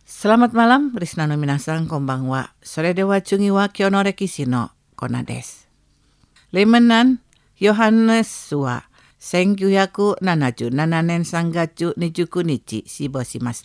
Selamat malam, Risna no minasan, konbanwa. Sore de wa chungi wa kyo no rekishi no kona desu. Lemenan Yohanes wa 1977年3月29日死亡しました。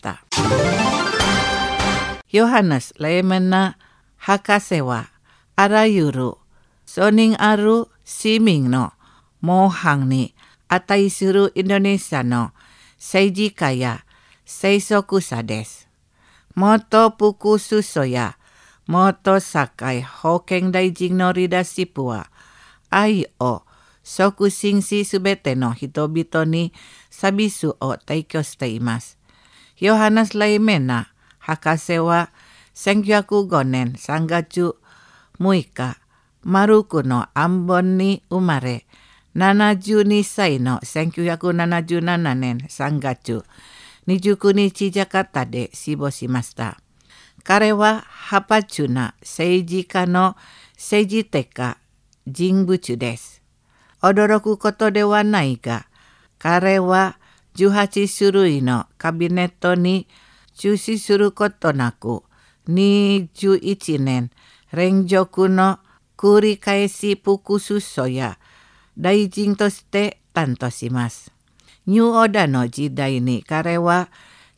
ヨハネス・レーメナ博士はあらゆるソニンある市民の模範に値するインドネシアの政治家や政策者です。元副首相や元社会保険大臣のリーダーシップは愛を促進しすべての人々にサービスを提供しています。ヨハネス・レイメナ博士は1905年3月6日、マルクのアンボンに生まれ、72歳の1977年3月29日ジャカルタで死亡しました。彼はハパチュな政治家の政治的人物です。驚くことではないが、彼は18種類のカビネットに中止することなく、21年連続の繰り返し副首相や大臣として担当します。ニューオーダーの時代に彼は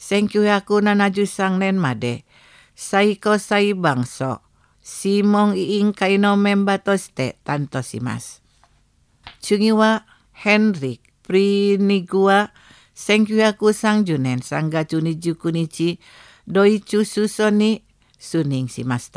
1973年まで最高裁判所諮問委員会のメンバーとして担当します。次はヘンリック・プリニグは1930年3月29日ドイツ首相に就任しました。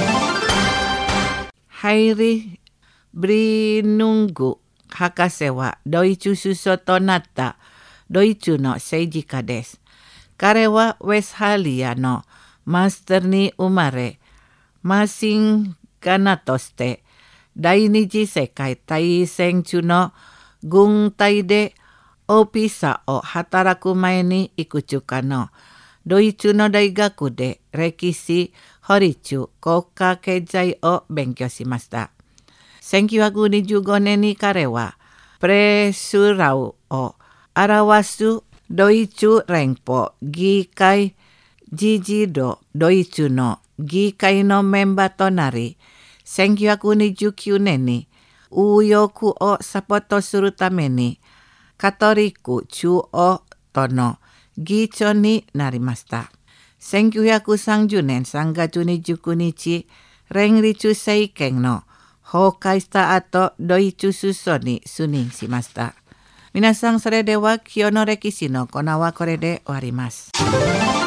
ハイリ・ブリヌング博士はドイツ首相となったドイツの政治家です。彼はウェスハリアのマスターに生まれ、マシンガナとして第二次世界大戦中の軍隊でオフィサーを働く前にいくつかのドイツの大学で歴史、法律、国家経済を勉強しました。1925年に彼はプレスラウを表すドイツ連邦議会議事堂ドイツの議会のメンバーとなり、1929年に右翼をサポートするためにカトリック中央党の議長になりました。1930年3月29日、連立政権の崩壊した後、ドイツ首相に就任しました。皆さん、それでは今日の歴史のコーナーはこれで終わります。